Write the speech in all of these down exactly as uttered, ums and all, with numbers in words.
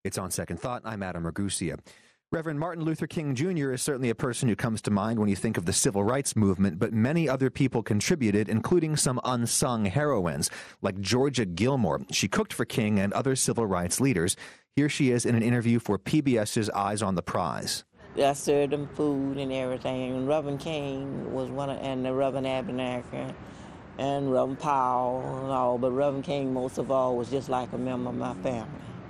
It's On Second Thought. I'm Adam Ragusia. Reverend Martin Luther King Junior is certainly a person who comes to mind when you think of the civil rights movement, but many other people contributed, including some unsung heroines, like Georgia Gilmore. She cooked for King and other civil rights leaders. Here she is in an interview for PBS's Eyes on the Prize. I served them food and everything. And Reverend King was one of, and the Reverend Abernathy and Reverend Powell and all, but Reverend King most of all was just like a member of my family,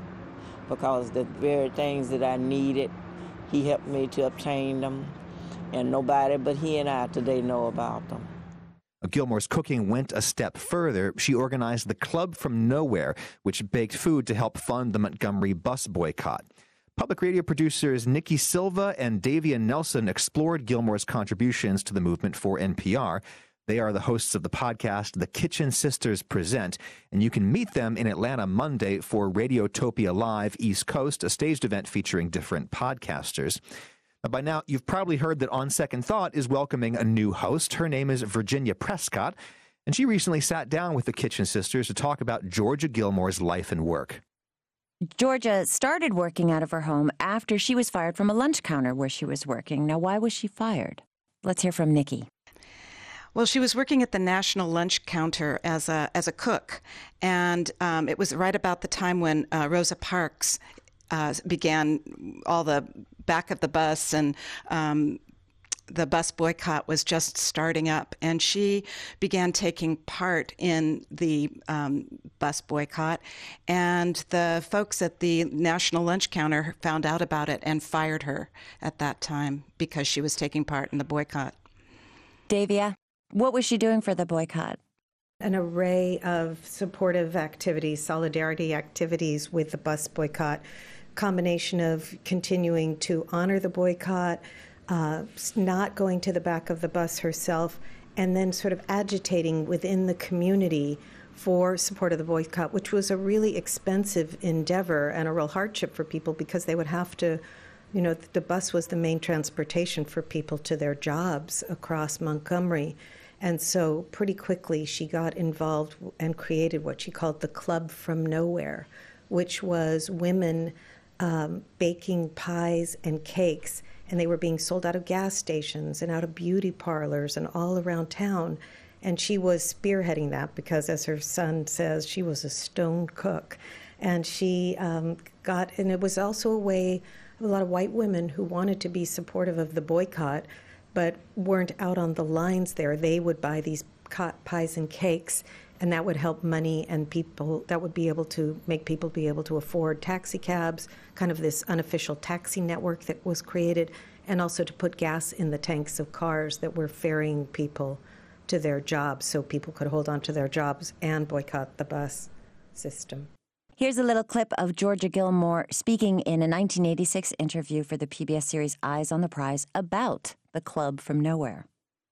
because the very things that I needed, he helped me to obtain them, and nobody but he and I today know about them. Gilmore's cooking went a step further. She organized the Club from Nowhere, which baked food to help fund the Montgomery bus boycott. Public radio producers Nikki Silva and Davia Nelson explored Gilmore's contributions to the movement for N P R. They are the hosts of the podcast The Kitchen Sisters Present, and you can meet them in Atlanta Monday for Radiotopia Live East Coast, a staged event featuring different podcasters. Now, by now, you've probably heard that On Second Thought is welcoming a new host. Her name is Virginia Prescott, and she recently sat down with the Kitchen Sisters to talk about Georgia Gilmore's life and work. Georgia started working out of her home after she was fired from a lunch counter where she was working. Now, why was she fired? Let's hear from Nikki. Well, she was working at the National Lunch Counter as a as a cook, and um, it was right about the time when uh, Rosa Parks uh, began all the back of the bus, and um, the bus boycott was just starting up, and she began taking part in the um, bus boycott, and the folks at the National Lunch Counter found out about it and fired her at that time because she was taking part in the boycott. Davia? What was she doing for the boycott? An array of supportive activities, solidarity activities with the bus boycott, combination of continuing to honor the boycott, uh, not going to the back of the bus herself, and then sort of agitating within the community for support of the boycott, which was a really expensive endeavor and a real hardship for people because they would have to, you know, the bus was the main transportation for people to their jobs across Montgomery. And so pretty quickly she got involved and created what she called the Club from Nowhere, which was women um, baking pies and cakes, and they were being sold out of gas stations and out of beauty parlors and all around town. And she was spearheading that because, as her son says, she was a stone cook. And she um, got, and it was also a way of a lot of white women who wanted to be supportive of the boycott but weren't out on the lines there. They would buy these pies and cakes, and that would help money and people, that would be able to make people be able to afford taxi cabs, kind of this unofficial taxi network that was created, and also to put gas in the tanks of cars that were ferrying people to their jobs so people could hold on to their jobs and boycott the bus system. Here's a little clip of Georgia Gilmore speaking in a nineteen eighty-six interview for the P B S series Eyes on the Prize about the Club from Nowhere.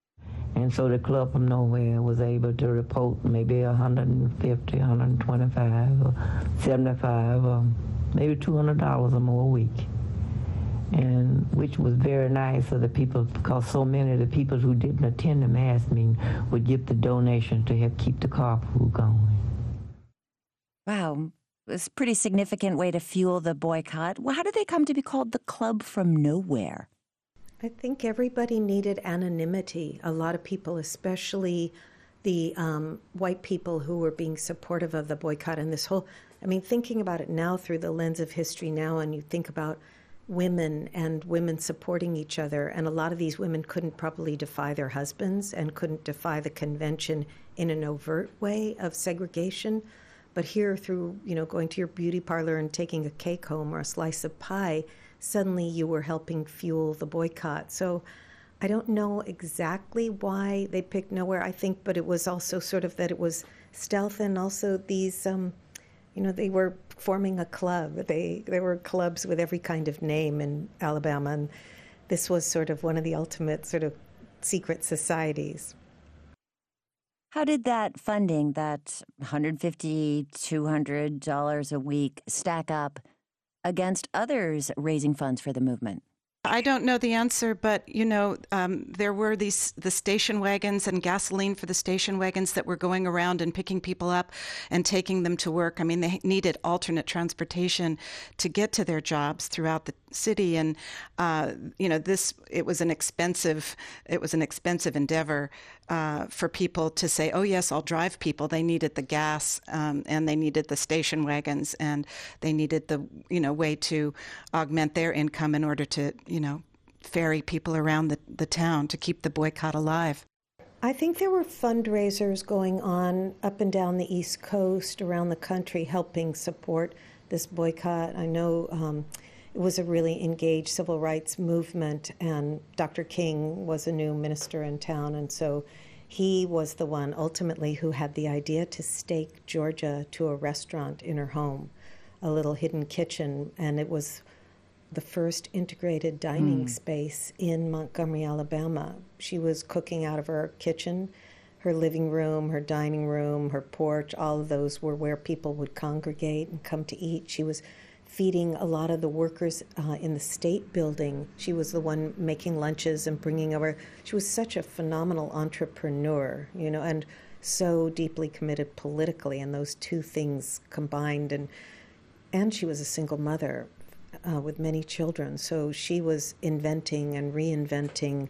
And so the Club from Nowhere was able to report maybe one hundred fifty, one hundred twenty-five, or seventy-five, or maybe two hundred dollars or more a week. And which was very nice for the people, because so many of the people who didn't attend the mass meeting would give the donation to help keep the carpool going. Wow. It was a pretty significant way to fuel the boycott. Well, how did they come to be called the Club from Nowhere? I think everybody needed anonymity. A lot of people, especially the um, white people who were being supportive of the boycott and this whole, I mean, thinking about it now through the lens of history now, and you think about women and women supporting each other, and a lot of these women couldn't probably defy their husbands and couldn't defy the convention in an overt way of segregation. But here, through, you know, going to your beauty parlor and taking a cake home or a slice of pie, suddenly you were helping fuel the boycott. So I don't know exactly why they picked Nowhere, I think, but it was also sort of that it was stealth, and also these, um, you know, they were forming a club. They, there were clubs with every kind of name in Alabama, and this was sort of one of the ultimate sort of secret societies. How did that funding, that one hundred fifty dollars, two hundred dollars a week, stack up against others raising funds for the movement? I don't know the answer, but, you know, um, there were these the station wagons and gasoline for the station wagons that were going around and picking people up and taking them to work. I mean, they needed alternate transportation to get to their jobs throughout the city. And, uh, you know, this it was an expensive it was an expensive endeavor uh, for people to say, oh, yes, I'll drive people. They needed the gas um, and they needed the station wagons and they needed the, you know, way to augment their income in order to, you know, ferry people around the, the town to keep the boycott alive. I think there were fundraisers going on up and down the East Coast, around the country, helping support this boycott. I know um, it was a really engaged civil rights movement, and Doctor King was a new minister in town, and so he was the one ultimately who had the idea to stake Georgia to a restaurant in her home, a little hidden kitchen, and it was the first integrated dining mm. space in Montgomery, Alabama. She was cooking out of her kitchen, her living room, her dining room, her porch. All of those were where people would congregate and come to eat. She was feeding a lot of the workers uh, in the state building. She was the one making lunches and bringing over. She was such a phenomenal entrepreneur, you know, and so deeply committed politically, and those two things combined. And and she was a single mother Uh, with many children. So she was inventing and reinventing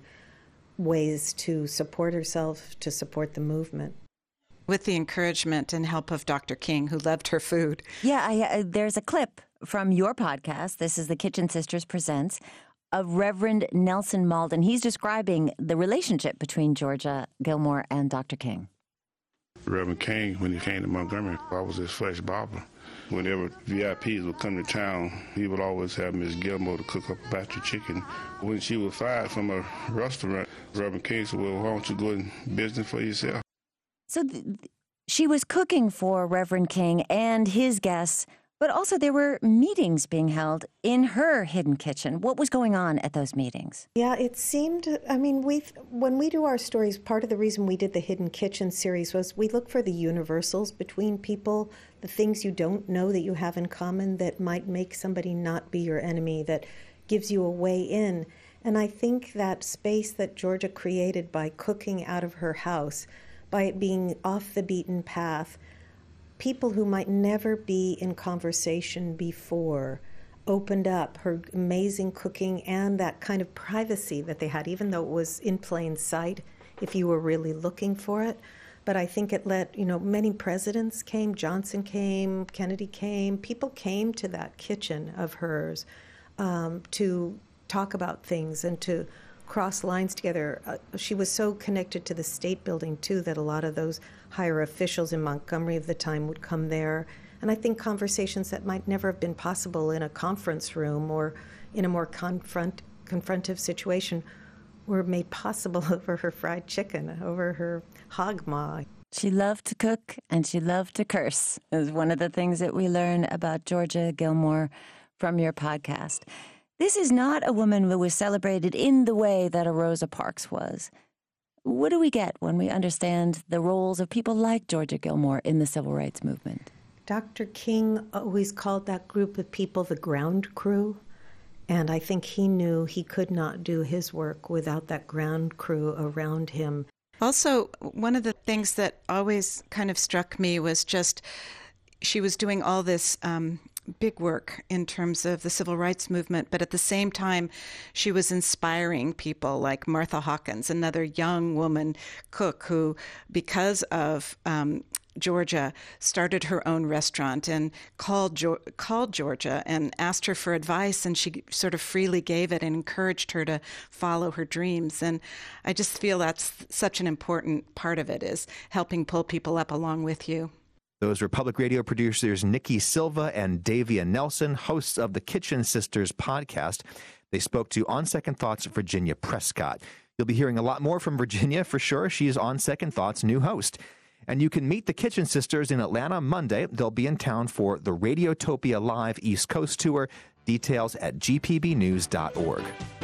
ways to support herself, to support the movement. With the encouragement and help of Doctor King, who loved her food. Yeah, I, uh, there's a clip from your podcast. This is the Kitchen Sisters Presents of Reverend Nelson Malden. He's describing the relationship between Georgia Gilmore and Doctor King. Reverend King, when he came to Montgomery, I was his flesh barber. Whenever V I Ps would come to town, he would always have Miss Gilmore to cook up a batch of chicken. When she was fired from a restaurant, Reverend King said, well, why don't you go in business for yourself? So th- she was cooking for Reverend King and his guests, but also there were meetings being held in her hidden kitchen. What was going on at those meetings? Yeah, it seemed, I mean, we when we do our stories, part of the reason we did the Hidden Kitchen series was we look for the universals between people, the things you don't know that you have in common that might make somebody not be your enemy, that gives you a way in. And I think that space that Georgia created by cooking out of her house, by it being off the beaten path, people who might never be in conversation before opened up. Her amazing cooking and that kind of privacy that they had, even though it was in plain sight if you were really looking for it. But I think it let, you know, many presidents came, Johnson came, Kennedy came, people came to that kitchen of hers um, to talk about things and to cross lines together. Uh, she was so connected to the state building, too, that a lot of those higher officials in Montgomery of the time would come there. And I think conversations that might never have been possible in a conference room or in a more confront confrontive situation were made possible over her fried chicken, over her hog maw. She loved to cook and she loved to curse, is one of the things that we learn about Georgia Gilmore from your podcast. This is not a woman who was celebrated in the way that a Rosa Parks was. What do we get when we understand the roles of people like Georgia Gilmore in the civil rights movement? Doctor King always called that group of people the ground crew, and I think he knew he could not do his work without that ground crew around him. Also, one of the things that always kind of struck me was just she was doing all this um, big work in terms of the civil rights movement, but at the same time, she was inspiring people like Martha Hawkins, another young woman cook who, because of um, Georgia, started her own restaurant and called jo- called Georgia and asked her for advice, and she sort of freely gave it and encouraged her to follow her dreams. And I just feel that's such an important part of it, is helping pull people up along with you. Those were public radio producers Nikki Silva and Davia Nelson, hosts of the Kitchen Sisters podcast. They spoke to On Second Thoughts Virginia Prescott. You'll be hearing a lot more from Virginia for sure. She is On Second Thoughts' new host. And you can meet the Kitchen Sisters in Atlanta Monday. They'll be in town for the Radiotopia Live East Coast Tour. Details at g p b news dot org.